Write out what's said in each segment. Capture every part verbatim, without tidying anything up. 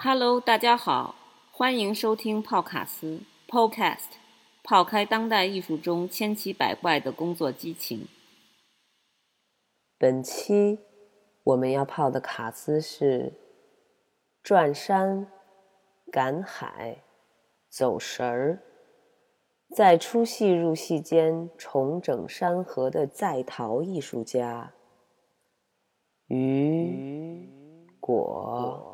Hello， 大家好，欢迎收听泡卡斯 Podcast， 泡开当代艺术中千奇百怪的工作激情。 本期我们要泡的卡斯是转山、赶海、走神儿，在出戏入戏间重整山河的在逃艺术家雨果。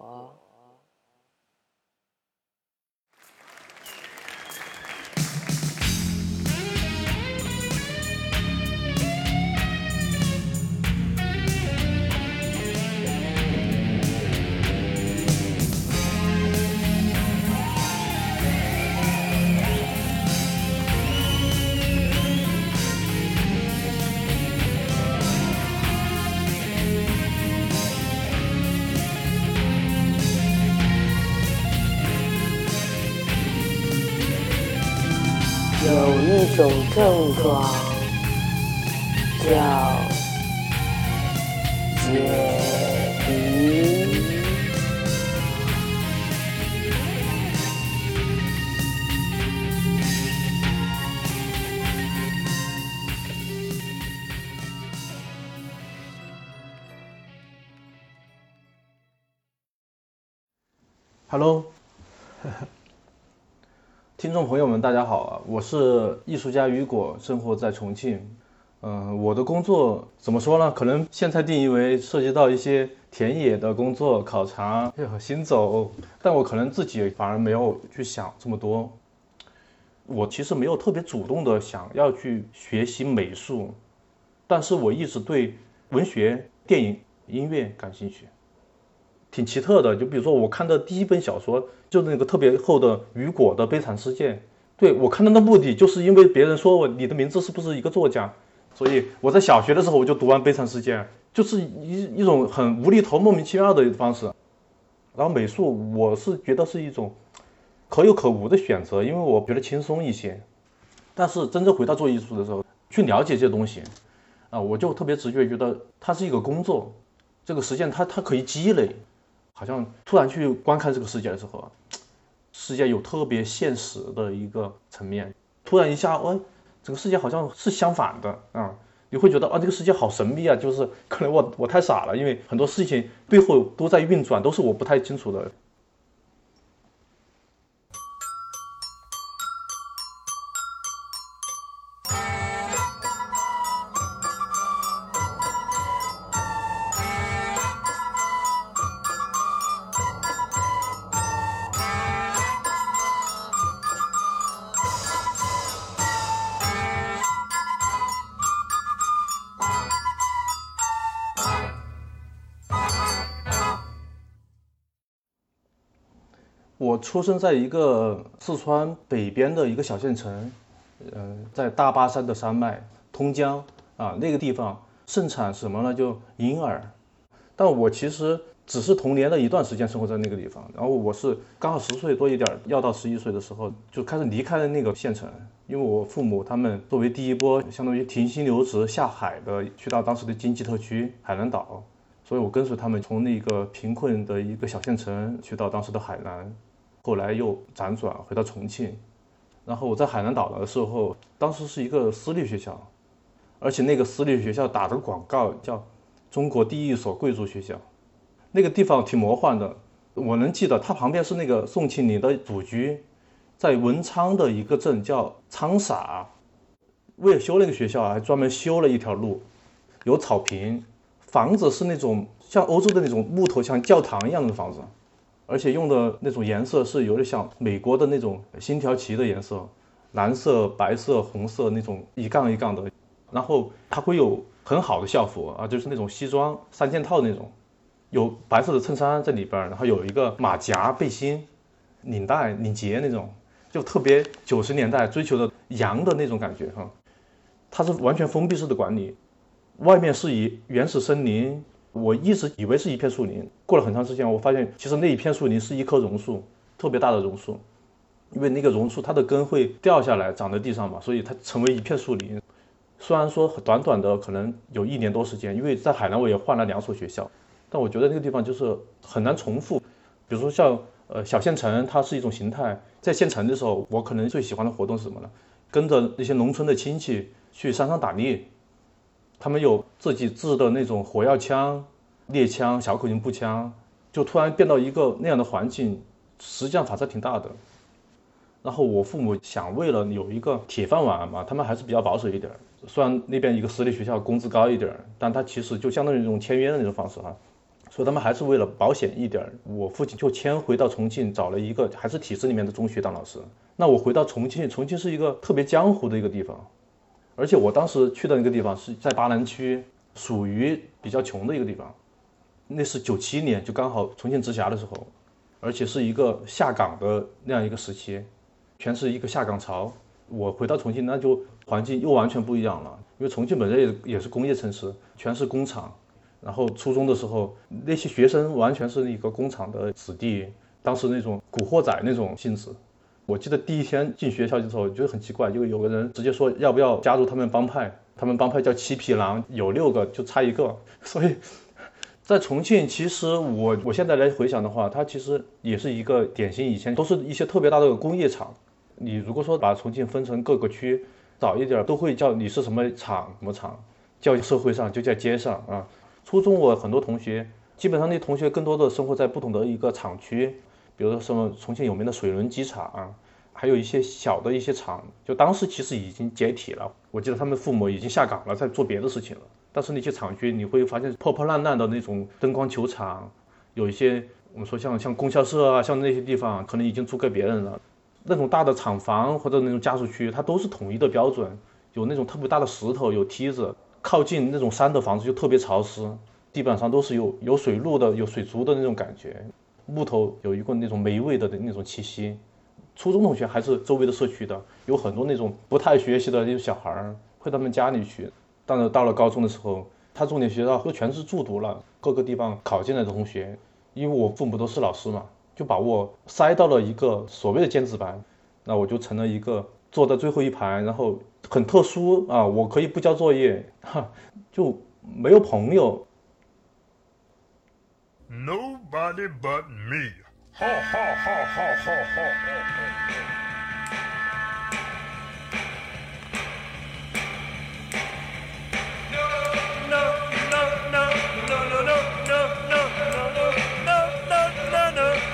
有一种症状叫解离。 Hello， 听众朋友们，大家好啊！我是艺术家雨果，生活在重庆。嗯、呃，我的工作怎么说呢？可能现在定义为涉及到一些田野的工作、考察、行走，但我可能自己反而没有去想这么多。我其实没有特别主动的想要去学习美术，但是我一直对文学、电影、音乐感兴趣。挺奇特的，就比如说我看的第一本小说就是那个特别厚的雨果的《悲惨世界》，对，我看它的目的就是因为别人说我你的名字是不是一个作家，所以我在小学的时候我就读完《悲惨世界》，就是一一种很无厘头莫名其妙的方式。然后美术我是觉得是一种可有可无的选择，因为我觉得轻松一些。但是真正回到做艺术的时候，去了解这些东西啊，我就特别直觉觉得它是一个工作，这个实践它它可以积累。好像突然去观看这个世界的时候，世界有特别现实的一个层面，突然一下，哦，整个世界好像是相反的啊！你会觉得啊，这个世界好神秘啊，就是可能我我太傻了，因为很多事情背后都在运转，都是我不太清楚的。我出生在一个四川北边的一个小县城，呃，在大巴山的山脉通江啊，那个地方盛产什么呢？就银耳。但我其实只是童年的一段时间生活在那个地方，然后我是刚好十岁多一点，要到十一岁的时候就开始离开了那个县城，因为我父母他们作为第一波相当于停薪留职下海的，去到当时的经济特区海南岛，所以我跟随他们从那个贫困的一个小县城去到当时的海南。后来又辗转回到重庆，然后我在海南岛的时候，当时是一个私立学校，而且那个私立学校打着广告叫中国第一所贵族学校，那个地方挺魔幻的。我能记得它旁边是那个宋庆龄的祖居，在文昌的一个镇叫昌洒，为了修那个学校还专门修了一条路，有草坪，房子是那种像欧洲的那种木头像教堂一样的房子，而且用的那种颜色是有点像美国的那种星条旗的颜色，蓝色、白色、红色那种一杠一杠的。然后它会有很好的校服啊，就是那种西装三件套那种，有白色的衬衫在里边，然后有一个马甲背心、领带、领结那种，就特别九十年代追求的洋的那种感觉哈。它是完全封闭式的管理，外面是以原始森林。我一直以为是一片树林，过了很长时间我发现其实那一片树林是一棵榕树，特别大的榕树，因为那个榕树它的根会掉下来长在地上嘛，所以它成为一片树林。虽然说短短的可能有一年多时间，因为在海南我也换了两所学校，但我觉得那个地方就是很难重复。比如说像呃，小县城它是一种形态。在县城的时候，我可能最喜欢的活动是什么呢？跟着那些农村的亲戚去山上打猎，他们有自己制的那种火药枪、猎枪、小口径步枪，就突然变到一个那样的环境，实际上反差挺大的。然后我父母想为了有一个铁饭碗嘛，他们还是比较保守一点。虽然那边一个私立学校工资高一点，但它其实就相当于那种签约的那种方式哈。所以他们还是为了保险一点，我父亲就迁回到重庆，找了一个还是体制里面的中学当老师。那我回到重庆，重庆是一个特别江湖的一个地方，而且我当时去的那个地方是在巴南区，属于比较穷的一个地方。那是九七年，就刚好重庆直辖的时候，而且是一个下岗的那样一个时期，全是一个下岗潮。我回到重庆，那就环境又完全不一样了，因为重庆本身也也是工业城市，全是工厂。然后初中的时候，那些学生完全是一个工厂的子弟，当时那种古惑仔那种性质。我记得第一天进学校的时候，觉得很奇怪，就有个人直接说要不要加入他们帮派，他们帮派叫七匹狼，有六个就差一个。所以在重庆，其实我我现在来回想的话，它其实也是一个典型，以前都是一些特别大的工业厂。你如果说把重庆分成各个区，早一点都会叫你是什么厂什么厂，叫社会上就在街上啊。初中我很多同学，基本上那同学更多的生活在不同的一个厂区，比如说什么重庆有名的水轮机厂、啊，还有一些小的一些厂，就当时其实已经解体了。我记得他们父母已经下岗了，在做别的事情了。但是那些厂区你会发现破破烂烂的那种灯光球场，有一些我们说像像供销社啊，像那些地方可能已经租给别人了。那种大的厂房或者那种家属区，它都是统一的标准，有那种特别大的石头，有梯子。靠近那种山的房子就特别潮湿，地板上都是有有水路的，有水族的那种感觉，木头有一个那种霉味的那种气息。初中同学还是周围的社区的，有很多那种不太学习的那种小孩会到他们家里去。但是到了高中的时候，他重点学校都全是住读了，各个地方考进来的同学，因为我父母都是老师嘛，就把我塞到了一个所谓的尖子班，那我就成了一个坐在最后一排，然后很特殊啊，我可以不交作业，哈，就没有朋友。 Nobody but me. Ha ha ha ha ha ha. No, no, no, no, no, no, no, no, no, no, no, no.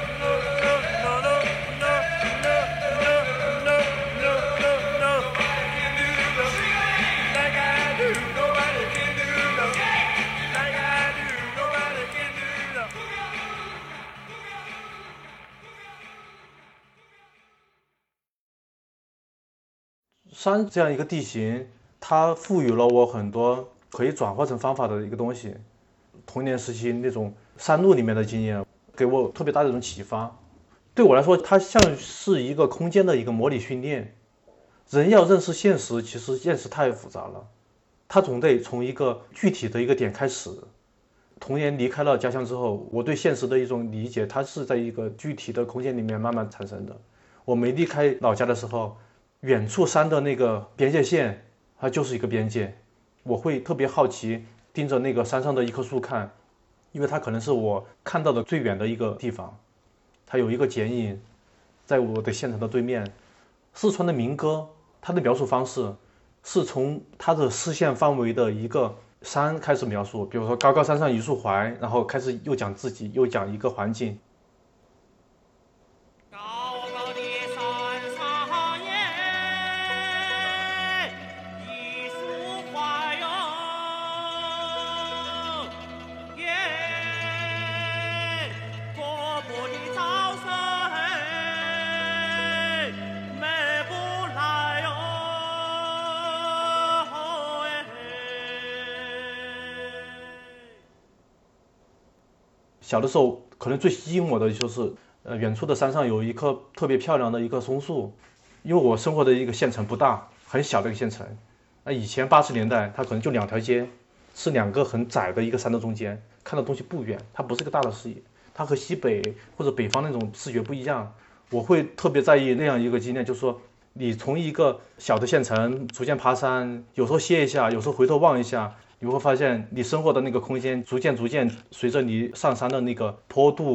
《山这样一个地形，它赋予了我很多可以转化成方法的一个东西。童年时期那种山路里面的经验，给我特别大的一种启发。对我来说，它像是一个空间的一个模拟训练。人要认识现实，其实现实太复杂了，他总得从一个具体的一个点开始。童年离开了家乡之后，我对现实的一种理解，它是在一个具体的空间里面慢慢产生的。我没离开老家的时候，远处山的那个边界线，它就是一个边界。我会特别好奇，盯着那个山上的一棵树看，因为它可能是我看到的最远的一个地方。它有一个剪影，在我的县城的对面。四川的民歌，它的描述方式是从它的视线范围的一个山开始描述，比如说高高山上一树槐，然后开始又讲自己，又讲一个环境。小的时候可能最吸引我的就是呃远处的山上有一棵特别漂亮的一棵松树。因为我生活的一个县城不大，很小的一个县城，那以前八十年代它可能就两条街，是两个很窄的一个山的中间，看到东西不远，它不是个大的视野，它和西北或者北方那种视觉不一样。我会特别在意那样一个经验，就是说你从一个小的县城逐渐爬山，有时候歇一下，有时候回头望一下，你会发现你生活的那个空间逐渐逐渐随着你上山的那个坡度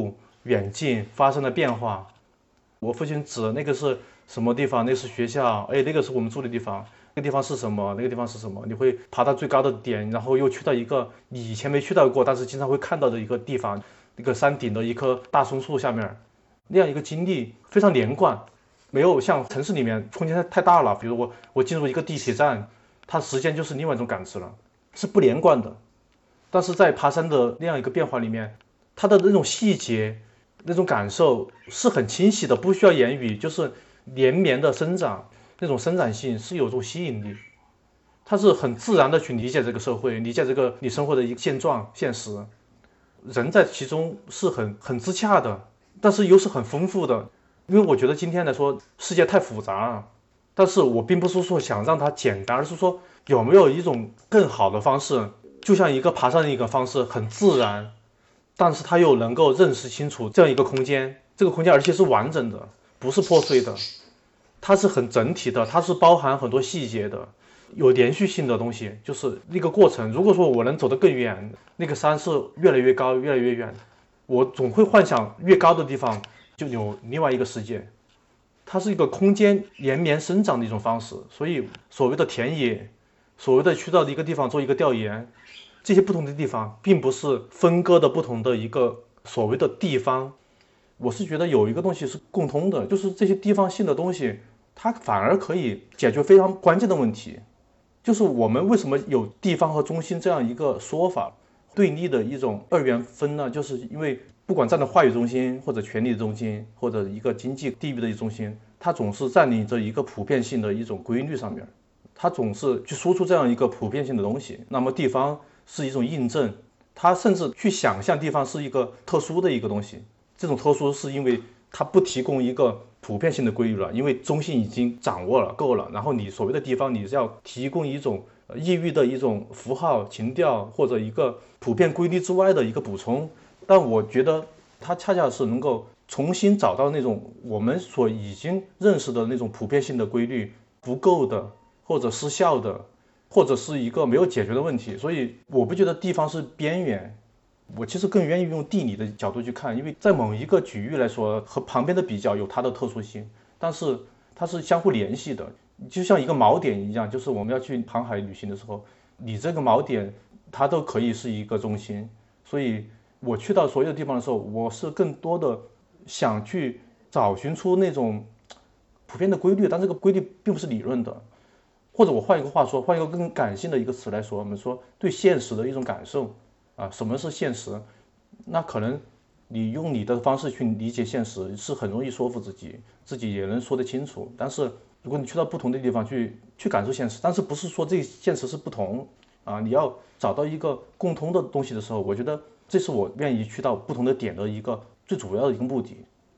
远近发生了变化。我父亲指那个是什么地方，那是学校，哎，那个是我们住的地方，那个地方是什么，那个地方是什么，你会爬到最高的点，然后又去到一个你以前没去到过但是经常会看到的一个地方，一个山顶的一棵大松树下面，那样一个经历非常连贯，没有像城市里面空间太大了，比如我我进入一个地铁站，它时间就是另外一种感知了，是不连贯的。但是在爬山的那样一个变化里面，它的那种细节那种感受是很清晰的，不需要言语，就是连绵的生长，那种生长性是有种吸引力，它是很自然的去理解这个社会，理解这个你生活的一个现状现实，人在其中是很很自洽的，但是又是很丰富的。因为我觉得今天来说世界太复杂了，但是我并不是说想让它简单，而是说有没有一种更好的方式，就像一个爬山的一个方式，很自然，但是它又能够认识清楚这样一个空间，这个空间而且是完整的，不是破碎的，它是很整体的，它是包含很多细节的，有连续性的东西，就是那个过程。如果说我能走得更远，那个山是越来越高越来越远，我总会幻想越高的地方就有另外一个世界，它是一个空间连绵生长的一种方式。所以所谓的田野，所谓的去到一个地方做一个调研，这些不同的地方并不是分割的不同的一个所谓的地方，我是觉得有一个东西是共通的，就是这些地方性的东西它反而可以解决非常关键的问题。就是我们为什么有地方和中心这样一个说法，对立的一种二元分呢？就是因为不管站在话语中心或者权力的中心或者一个经济地域的中心，它总是占领着一个普遍性的一种规律上面，它总是去输出这样一个普遍性的东西。那么地方是一种印证，它甚至去想象地方是一个特殊的一个东西，这种特殊是因为它不提供一个普遍性的规律了，因为中心已经掌握了够了，然后你所谓的地方你是要提供一种异域的一种符号情调或者一个普遍规律之外的一个补充。但我觉得它恰恰是能够重新找到那种我们所已经认识的那种普遍性的规律不够的或者失效的，或者是一个没有解决的问题。所以我不觉得地方是边缘，我其实更愿意用地理的角度去看，因为在某一个区域来说和旁边的比较有它的特殊性，但是它是相互联系的，就像一个锚点一样，就是我们要去航海旅行的时候，你这个锚点它都可以是一个中心。所以我去到所有的地方的时候，我是更多的想去找寻出那种普遍的规律，但这个规律并不是理论的。或者我换一个话说，换一个更感性的一个词来说，我们说对现实的一种感受啊，什么是现实？那可能你用你的方式去理解现实是很容易说服自己，自己也能说得清楚。但是如果你去到不同的地方去去感受现实，但是不是说这现实是不同啊？你要找到一个共通的东西的时候，我觉得这是我愿意去到不同的点的一个最主要的一个目的。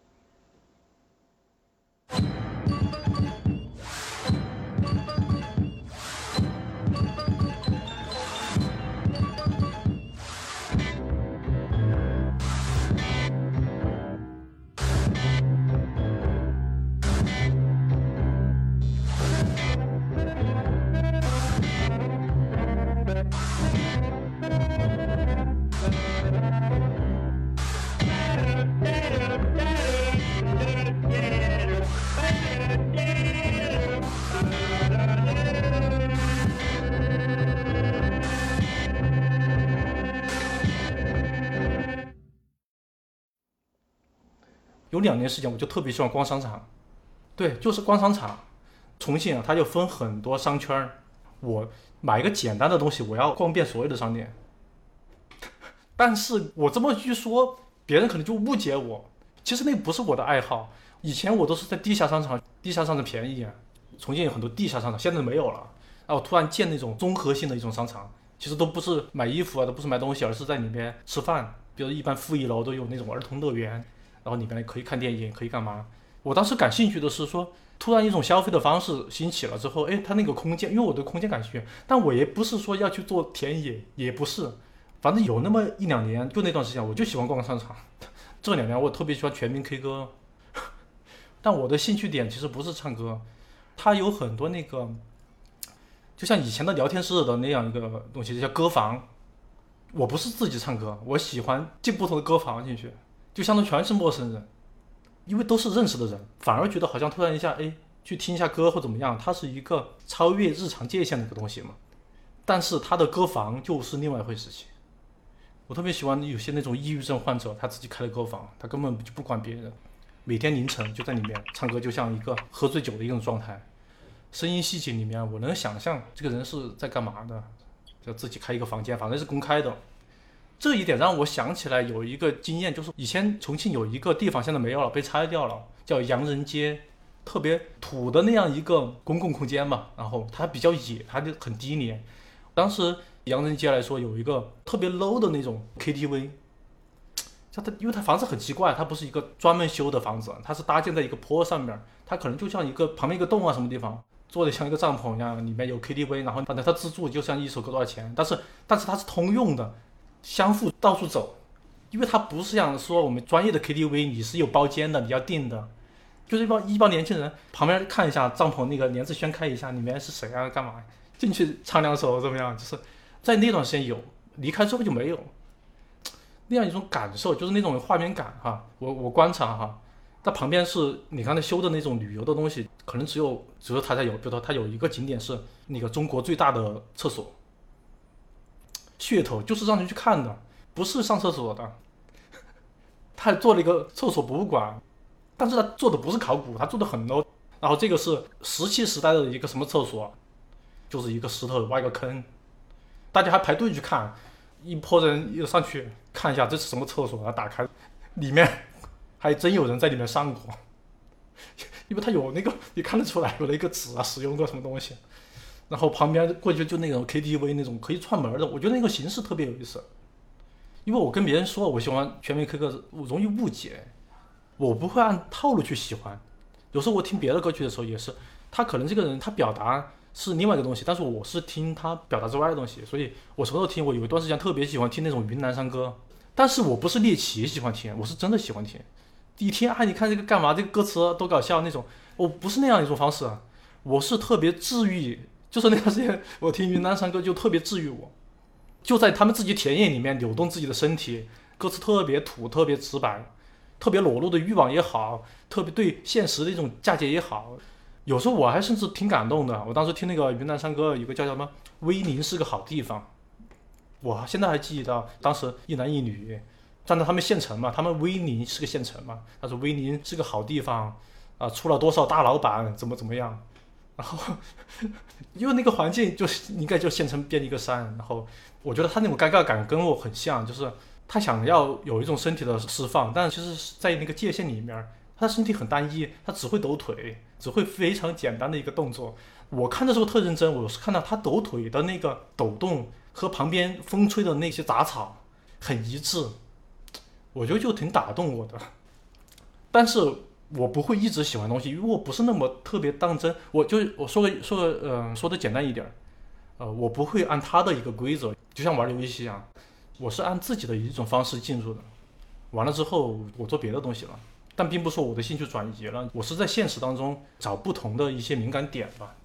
有两年时间我就特别喜欢逛商场，对，就是逛商场。重庆啊，它就分很多商圈，我买一个简单的东西，我要逛遍所有的商店。但是我这么一说，别人可能就误解我，其实那不是我的爱好。以前我都是在地下商场，地下商场便宜啊，重庆有很多地下商场，现在没有了。然后突然建那种综合性的一种商场，其实都不是买衣服啊，都不是买东西，而是在里面吃饭。比如一般负一楼都有那种儿童乐园，然后里面可以看电影，可以干嘛。我当时感兴趣的是说，突然一种消费的方式兴起了之后，哎，它那个空间，因为我对空间感兴趣，但我也不是说要去做田野，也不是，反正有那么一两年，就那段时间我就喜欢逛商场。这两年我特别喜欢全民 K 歌，但我的兴趣点其实不是唱歌，它有很多那个就像以前的聊天室的那样一个东西，叫歌房。我不是自己唱歌，我喜欢进不同的歌房进去， 就相当于全是陌生人，因为都是认识的人，反而觉得好像突然一下，哎，去听一下歌或怎么样，它是一个超越日常界限的一个东西嘛。但是他的歌房就是另外一回事情。我特别喜欢有些那种抑郁症患者，他自己开了歌房，他根本就不管别人，每天凌晨就在里面唱歌，就像一个喝醉酒的一种状态。声音细节里面，我能想象这个人是在干嘛的，就自己开一个房间，反正是公开的。这一点让我想起来有一个经验，就是以前重庆有一个地方现在没有了，被拆掉了，叫洋人街，特别土的那样一个公共空间嘛，然后它比较野，它就很低廉。当时洋人街来说有一个特别 low 的那种 K T V， 它因为它房子很奇怪，它不是一个专门修的房子，它是搭建在一个坡上面，它可能就像一个旁边一个洞啊什么地方，做的像一个帐篷一样，里面有 K T V， 然后反正它自助就像一首歌多少钱，但是但是它是通用的，相互到处走，因为它不是像说我们专业的 K T V 你是有包间的，你要订的，就是一帮一帮年轻人旁边看一下帐篷那个帘子掀开一下，里面是谁啊干嘛，进去唱两首怎么样，就是在那段时间有，离开之后就没有那样一种感受，就是那种画面感哈。我我观察哈，它旁边是你刚才修的那种旅游的东西，可能只有只有它才有，比如说它有一个景点是那个中国最大的厕所，噱头就是让人去看的，不是上厕所的。他做了一个厕所博物馆，但是他做的不是考古，他做的很 low。然后这个是石器时代的一个什么厕所，就是一个石头挖一个坑，大家还排队去看，一拨人又上去看一下这是什么厕所，然后打开，里面还真有人在里面上过，因为他有那个你看得出来有那个纸啊，使用过什么东西。然后旁边过去就那种 K T V 那种可以串门的，我觉得那个形式特别有意思。因为我跟别人说我喜欢全民 K 歌，我容易误解，我不会按套路去喜欢。有时候我听别的歌曲的时候也是，他可能这个人他表达是另外一个东西，但是我是听他表达之外的东西，所以我什么时候听，我有一段时间特别喜欢听那种云南山歌，但是我不是猎奇喜欢听，我是真的喜欢听。一听啊，你看这个干嘛，这个歌词多搞笑那种，我不是那样一种方式，我是特别治愈，就是那段时间我听云南山歌就特别治愈我，就在他们自己田野里面扭动自己的身体，歌词特别土，特别直白，特别裸露的欲望也好，特别对现实的一种嫁接也好，有时候我还甚至挺感动的。我当时听那个云南山歌，有个叫什么威宁是个好地方，我现在还记得到当时一男一女站在他们县城嘛，他们威宁是个县城嘛，他说威宁是个好地方啊，出了多少大老板怎么怎么样，然后因为那个环境就是应该就县城边一个山，然后我觉得他那种尴尬感跟我很像，就是他想要有一种身体的释放，但其实在那个界限里面，他的身体很单一，他只会抖腿，只会非常简单的一个动作。我看的时候特认真，我是看到他抖腿的那个抖动和旁边风吹的那些杂草很一致，我觉得就挺打动我的。但是我不会一直喜欢东西，因为我不是那么特别当真。我就我说个说个呃说的简单一点，呃，我不会按他的一个规则，就像玩游戏一样，我是按自己的一种方式进入的。完了之后，我做别的东西了，但并不说我的兴趣转移了，我是在现实当中找不同的一些敏感点吧。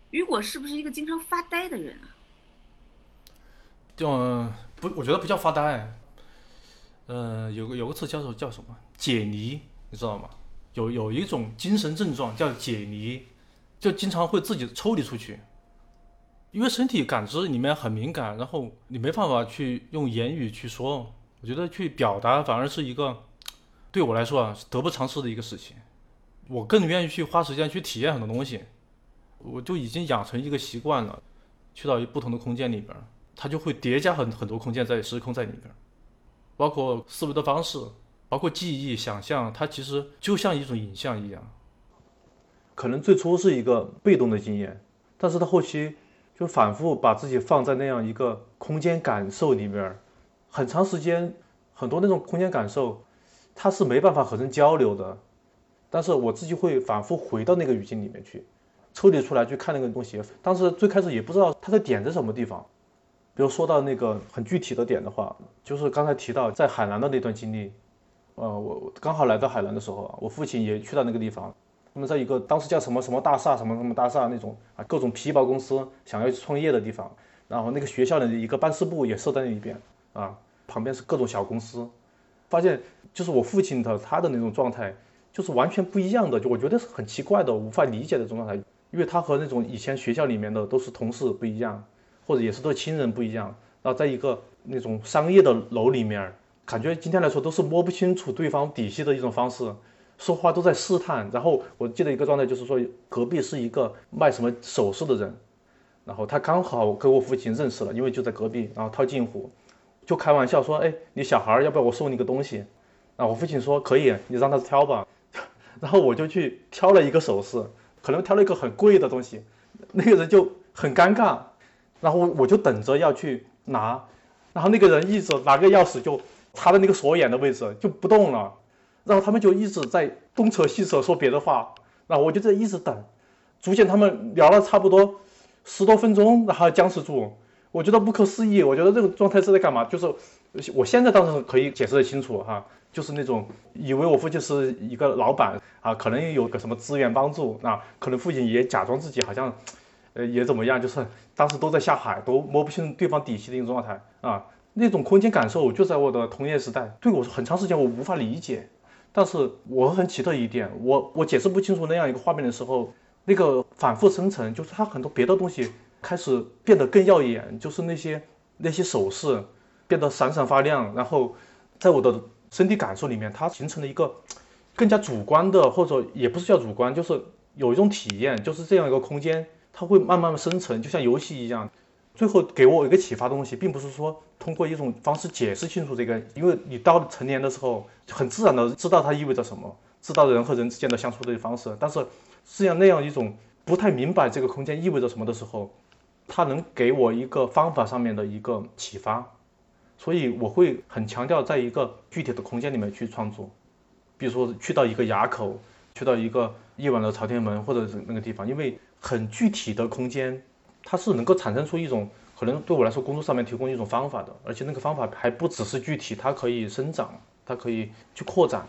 雨果是不是一个经常发呆的人啊？ 就、呃、不，我觉得不叫发呆，呃，有个有个词叫做叫什么解离，你知道吗？有有一种精神症状叫解离，就经常会自己抽离出去，因为身体感知里面很敏感，然后你没办法去用言语去说，我觉得去表达反而是一个对我来说啊得不偿失的一个事情。我更愿意去花时间去体验很多东西，我就已经养成一个习惯了，去到不同的空间里边，它就会叠加很很多空间在时空在里边，包括思维的方式，包括记忆、想象，它其实就像一种影像一样。 可能最初是一个被动的经验，但是到后期就反复把自己放在那样一个空间感受里面，很长时间，很多那种空间感受，它是没办法和人交流的，但是我自己会反复回到那个语境里面去，抽离出来去看那个东西。当时最开始也不知道它的点在什么地方。比如说到那个很具体的点的话，就是刚才提到在海南的那段经历，呃，我刚好来到海南的时候啊，我父亲也去到那个地方，他们在一个当时叫什么什么大厦什么什么大厦那种啊，各种皮包公司想要去创业的地方，然后那个学校的一个办事部也设在那里边啊，旁边是各种小公司，发现就是我父亲的他的那种状态就是完全不一样的，就我觉得是很奇怪的，无法理解的这种状态，因为他和那种以前学校里面的都是同事不一样。或者也是对亲人不一样，然后在一个那种商业的楼里面，感觉今天来说都是摸不清楚对方底细的一种方式，说话都在试探。然后我记得一个状态就是说，隔壁是一个卖什么首饰的人，然后他刚好跟我父亲认识了，因为就在隔壁，然后套近乎，就开玩笑说，哎，你小孩要不要我送你个东西？然后我父亲说可以，你让他挑吧。然后我就去挑了一个首饰，可能挑了一个很贵的东西，那个人就很尴尬。然后我就等着要去拿，然后那个人一直拿个钥匙就插在那个锁眼的位置就不动了，然后他们就一直在东扯西扯说别的话，然后我就在一直等，逐渐他们聊了差不多十多分钟，然后僵持住，我觉得不可思议，我觉得这个状态是在干嘛？就是我现在当然可以解释得清楚哈，就是那种以为我父亲是一个老板啊，可能有个什么资源帮助啊，可能父亲也假装自己好像。呃，也怎么样？就是当时都在下海，都摸不清对方底细的一种状态啊。那种空间感受，就在我的童年时代，对我很长时间我无法理解。但是我很奇特一点，我我解释不清楚那样一个画面的时候，那个反复生成，就是它很多别的东西开始变得更耀眼，就是那些那些手势变得闪闪发亮，然后在我的身体感受里面，它形成了一个更加主观的，或者也不是叫主观，就是有一种体验，就是这样一个空间。它会慢慢的生成，就像游戏一样，最后给我一个启发的东西，并不是说通过一种方式解释清楚这个，因为你到成年的时候，很自然的知道它意味着什么，知道人和人之间的相处的方式，但是实际上那样一种不太明白这个空间意味着什么的时候，它能给我一个方法上面的一个启发，所以我会很强调在一个具体的空间里面去创作，比如说去到一个垭口，去到一个夜晚的朝天门或者是那个地方，因为很具体的空间，它是能够产生出一种可能对我来说工作上面提供一种方法的，而且那个方法还不只是具体，它可以生长，它可以去扩展。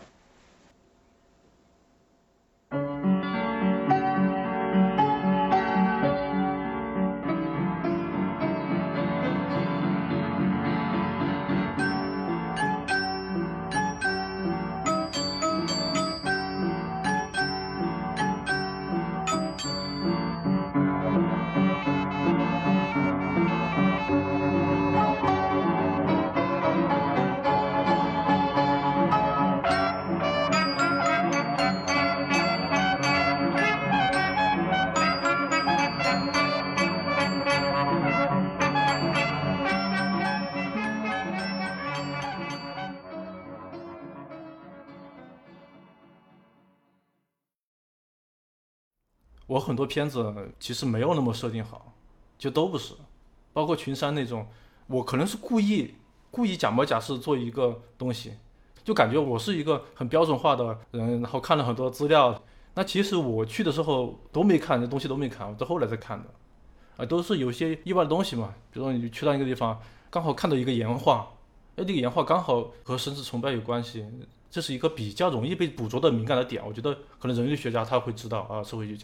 我很多片子其实没有那么设定好，就都不是，包括群山那种，我可能是故意故意假模假式做一个东西，就感觉我是一个很标准化的人，然后看了很多资料，那其实我去的时候都没看，这东西都没看，我到后来才看的，啊，都是有些意外的东西嘛，比如说你去到一个地方，刚好看到一个岩画，哎，这个岩画刚好和神之崇拜有关系，这是一个比较容易被捕捉的敏感的点，我觉得可能人类学家他会知道啊，社会学家。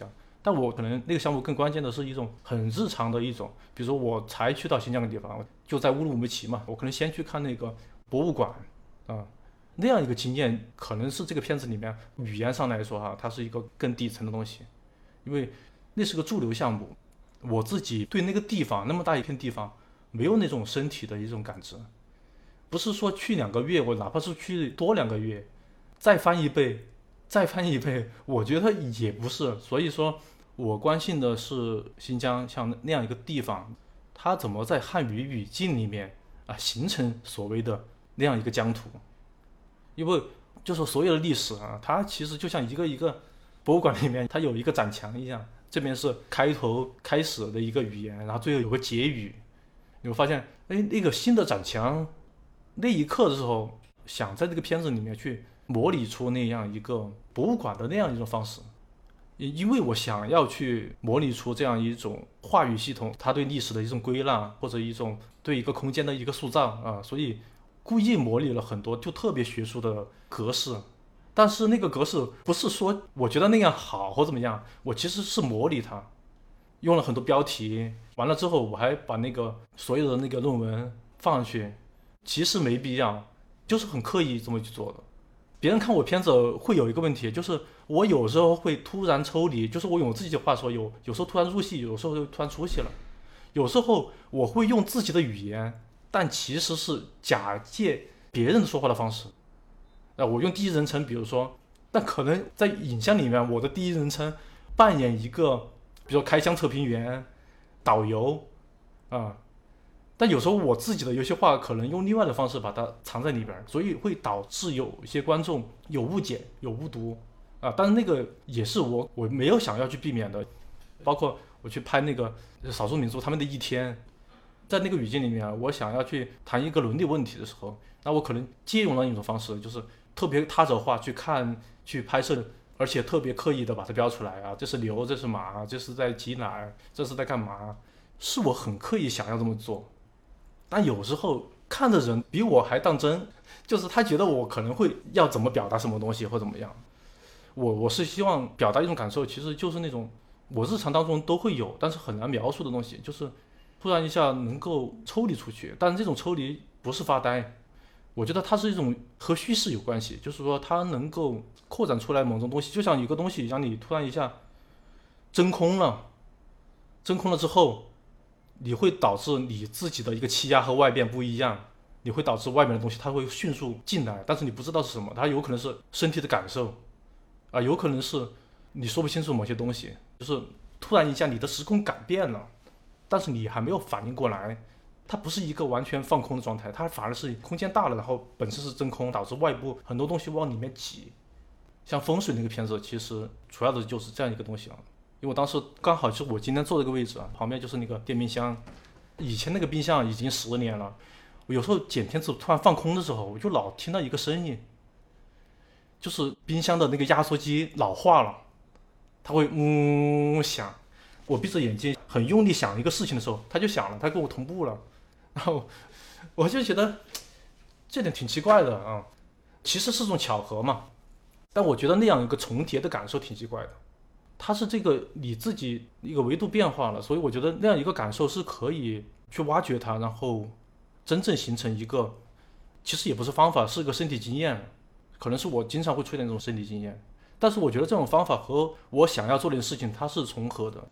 但我可能那个项目更关键的是一种很日常的一种，比如说我才去到新疆的地方，就在乌鲁木齐嘛，我可能先去看那个博物馆啊，那样一个经验可能是这个片子里面语言上来说哈、啊，它是一个更底层的东西，因为那是个驻留项目，我自己对那个地方那么大一片地方没有那种身体的一种感知，不是说去两个月，我哪怕是去多两个月，再翻一倍，再翻一倍，我觉得也不是。所以说我关心的是新疆像那样一个地方，它怎么在汉语语境里面啊形成所谓的那样一个疆土。因为就是所有的历史啊，它其实就像一个一个博物馆里面它有一个展墙一样，这边是开头开始的一个语言，然后最后有个结语。你会发现，哎，那个新的展墙那一刻的时候，想在这个片子里面去模拟出那样一个博物馆的那样一种方式，因为我想要去模拟出这样一种话语系统，它对历史的一种归纳，或者一种对一个空间的一个塑造啊，所以故意模拟了很多就特别学术的格式。但是那个格式不是说我觉得那样好或怎么样，我其实是模拟它，用了很多标题，完了之后我还把那个所有的那个论文放上去，其实没必要，就是很刻意这么去做的。别人看我片子会有一个问题，就是我有时候会突然抽离，就是我用我自己的话说，有有时候突然入戏，有时候就突然出戏了。有时候我会用自己的语言，但其实是假借别人说话的方式。呃，我用第一人称，比如说，但可能在影像里面，我的第一人称扮演一个，比如说开箱测评员、导游啊。但有时候我自己的有些话可能用另外的方式把它藏在里边，所以会导致有一些观众有误解、有误读啊。但是那个也是我我没有想要去避免的，包括我去拍那个少数民族他们的一天，在那个语境里面，我想要去谈一个伦理问题的时候，那我可能借用了一种方式，就是特别踏着话去看、去拍摄，而且特别刻意的把它标出来啊，这是牛，这是马，这是在挤奶，这是在干嘛，是我很刻意想要这么做。但有时候看的人比我还当真，就是他觉得我可能会要怎么表达什么东西或怎么样。我我是希望表达一种感受，其实就是那种我日常当中都会有，但是很难描述的东西，就是突然一下能够抽离出去。但是这种抽离不是发呆，我觉得它是一种和叙事有关系，就是说它能够扩展出来某种东西，就像有个东西让你突然一下真空了，真空了之后，你会导致你自己的一个气压和外边不一样，你会导致外面的东西它会迅速进来，但是你不知道是什么，它有可能是身体的感受啊，有可能是你说不清楚某些东西，就是突然一下你的时空改变了，但是你还没有反应过来，它不是一个完全放空的状态，它反而是空间大了，然后本身是真空，导致外部很多东西往里面挤。像风水那个片子其实主要的就是这样一个东西啊。因为我当时刚好是我今天坐这个位置啊，旁边就是那个电冰箱，以前那个冰箱已经十年了，我有时候剪片子突然放空的时候，我就老听到一个声音，就是冰箱的那个压缩机老化了，它会嗯响，我闭着眼睛很用力想一个事情的时候，它就响了，它跟我同步了，然后我就觉得这点挺奇怪的啊，其实是种巧合嘛，但我觉得那样一个重叠的感受挺奇怪的。它是这个你自己一个维度变化了，所以我觉得那样一个感受是可以去挖掘它，然后真正形成一个，其实也不是方法，是个身体经验，可能是我经常会出现这种身体经验，但是我觉得这种方法和我想要做的事情它是重合的。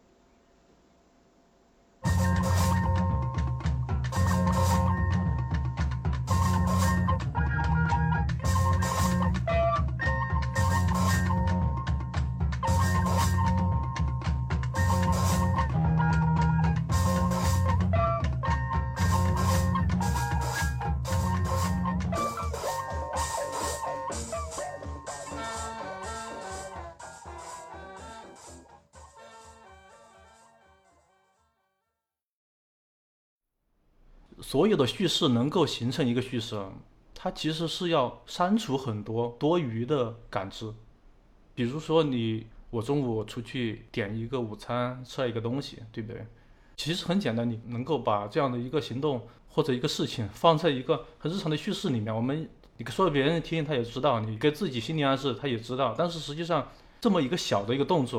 所有的叙事能够形成一个叙事，它其实是要删除很多多余的感知。比如说你我中午出去点一个午餐，吃了一个东西，对不对？其实很简单，你能够把这样的一个行动或者一个事情放在一个很日常的叙事里面，我们你说给别人听他也知道，你给自己心理暗示他也知道，但是实际上这么一个小的一个动作，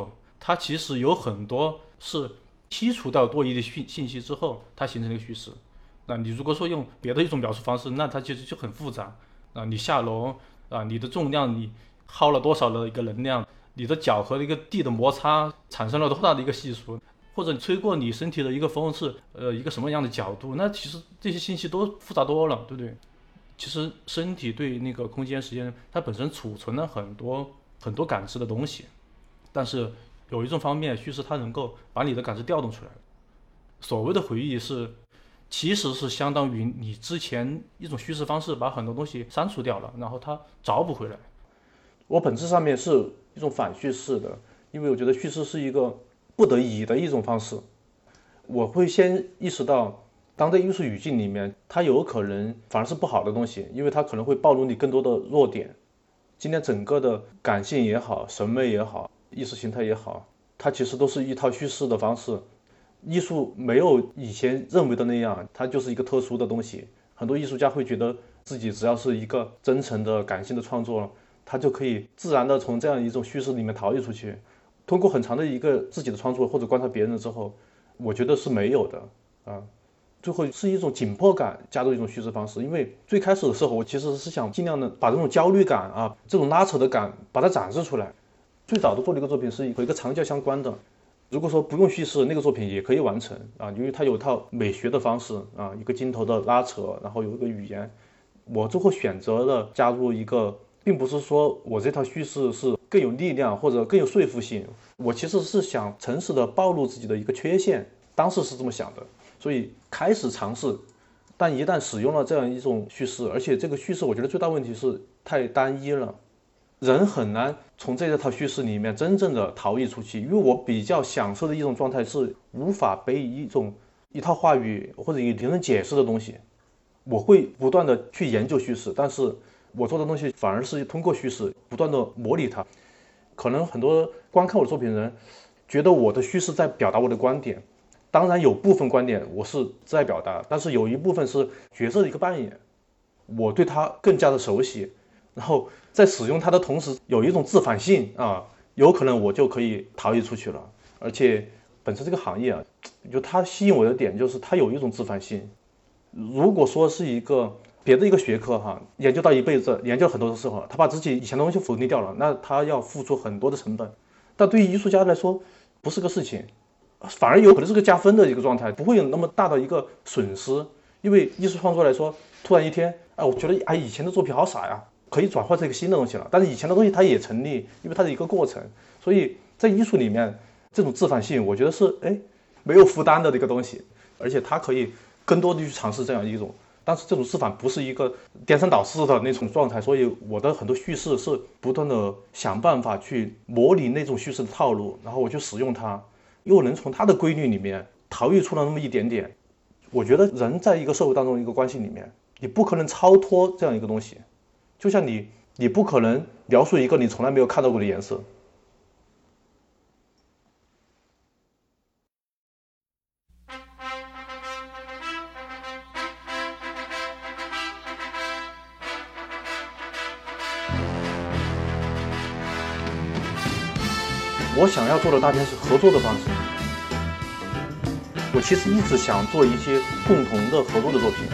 它其实有很多是剔除掉多余的信信息之后，它形成了一个叙事。那你如果说用别的一种描述方式，那它其实就很复杂啊。你下楼啊，你的重量，你耗了多少的一个能量，你的脚和一个地的摩擦产生了多大的一个系数，或者你吹过你身体的一个风是呃一个什么样的角度，那其实这些信息都复杂多了，对不对？其实身体对那个空间时间它本身储存了很多很多感知的东西，但是有一种方面叙事它能够把你的感知调动出来。所谓的回忆是其实是相当于你之前一种叙事方式把很多东西删除掉了，然后它找不回来。 我本质上面是一种反叙事的，因为我觉得叙事是一个不得已的一种方式。我会先意识到当代艺术语境里面它有可能反而是不好的东西，因为它可能会暴露你更多的弱点。今天整个的感性也好，审美也好，意识形态也好，它其实都是一套叙事的方式。艺术没有以前认为的那样，它就是一个特殊的东西。很多艺术家会觉得自己只要是一个真诚的感性的创作，他就可以自然的从这样一种叙事里面逃逸出去。通过很长的一个自己的创作或者观察别人之后，我觉得是没有的啊。最后是一种紧迫感加入一种叙事方式，因为最开始的时候我其实是想尽量的把这种焦虑感啊，这种拉扯的感把它展示出来。最早的做的一个作品是和一个长焦相关的，如果说不用叙事，那个作品也可以完成啊，因为它有一套美学的方式啊，一个镜头的拉扯，然后有一个语言。我最后选择了加入一个，并不是说我这套叙事是更有力量或者更有说服性，我其实是想诚实的暴露自己的一个缺陷，当时是这么想的，所以开始尝试。但一旦使用了这样一种叙事，而且这个叙事我觉得最大问题是太单一了，人很难从这套叙事里面真正的逃逸出去。因为我比较享受的一种状态是无法被一种一套话语或者一个人解释的东西，我会不断的去研究叙事，但是我做的东西反而是通过叙事不断的模拟它。可能很多观看我的作品的人觉得我的叙事在表达我的观点，当然有部分观点我是在表达，但是有一部分是角色的一个扮演，我对它更加的熟悉，然后在使用它的同时有一种自反性啊，有可能我就可以逃逸出去了。而且本身这个行业啊，就它吸引我的点就是它有一种自反性。如果说是一个别的一个学科哈，研究到一辈子，研究很多的时候，他把自己以前的东西否定掉了，那他要付出很多的成本。但对于艺术家来说，不是个事情，反而有可能是个加分的一个状态，不会有那么大的一个损失。因为艺术创作来说，突然一天，哎，我觉得哎以前的作品好傻呀，可以转换成一个新的东西了。但是以前的东西它也成立，因为它是一个过程。所以在艺术里面，这种自反性，我觉得是哎没有负担的一个东西，而且它可以更多的去尝试这样一种。但是这种自反不是一个颠三倒四的那种状态，所以我的很多叙事是不断的想办法去模拟那种叙事的套路，然后我去使用它，又能从它的规律里面逃逸出了那么一点点。我觉得人在一个社会当中一个关系里面，你不可能超脱这样一个东西，就像你你不可能描述一个你从来没有看到过的颜色。我想要做的大片是合作的方式。我其实一直想做一些共同的合作的作品，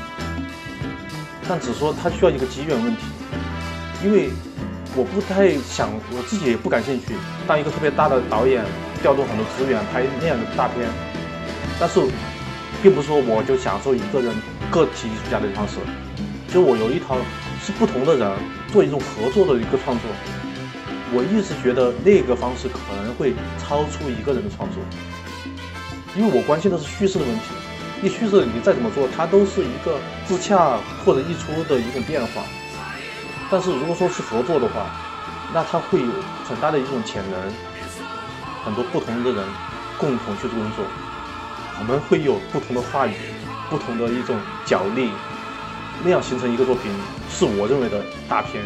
但只说它需要一个机缘问题，因为我不太想，我自己也不感兴趣当一个特别大的导演，调动很多资源拍那样的大片。但是并不是说我就享受一个人个体艺术家的方式，就我有一套是不同的人做一种合作的一个创作。我一直觉得那个方式可能会超出一个人的创作，因为我关心的是叙事的问题。一叙事你再怎么做，它都是一个自洽或者溢出的一种变化。但是如果说是合作的话，那它会有很大的一种潜能，很多不同的人共同去做工作，我们会有不同的话语，不同的一种角力，那样形成一个作品，是我认为的大片。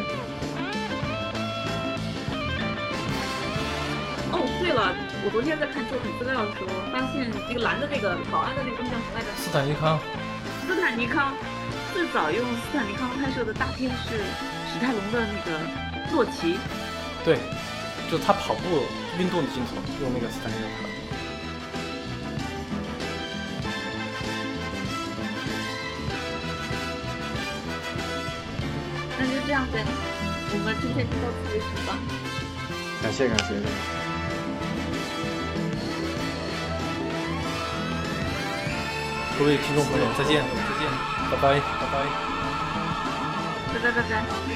对了，我昨天在看作品资料的时候，发现这个蓝的那个保安的那个东西叫什么来着？ 斯坦尼康。 斯坦尼康最早用斯坦尼康拍摄的大片是史泰龙的那个洛奇。 对，就他跑步运动的镜头，用那个斯坦利的拍。 那就这样呗，我们今天就到此为止吧。 感谢感谢。 各位听众朋友，再见，再见，拜拜，拜拜。 拜拜拜拜。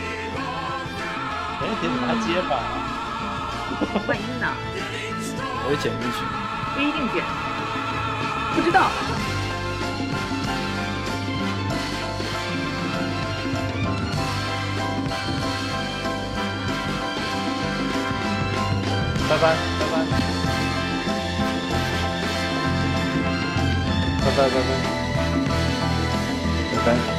哎，你怎么还接吧？ 万一呢？ 我也剪进去。 不一定剪，不知道。 拜拜拜拜拜拜拜拜拜拜。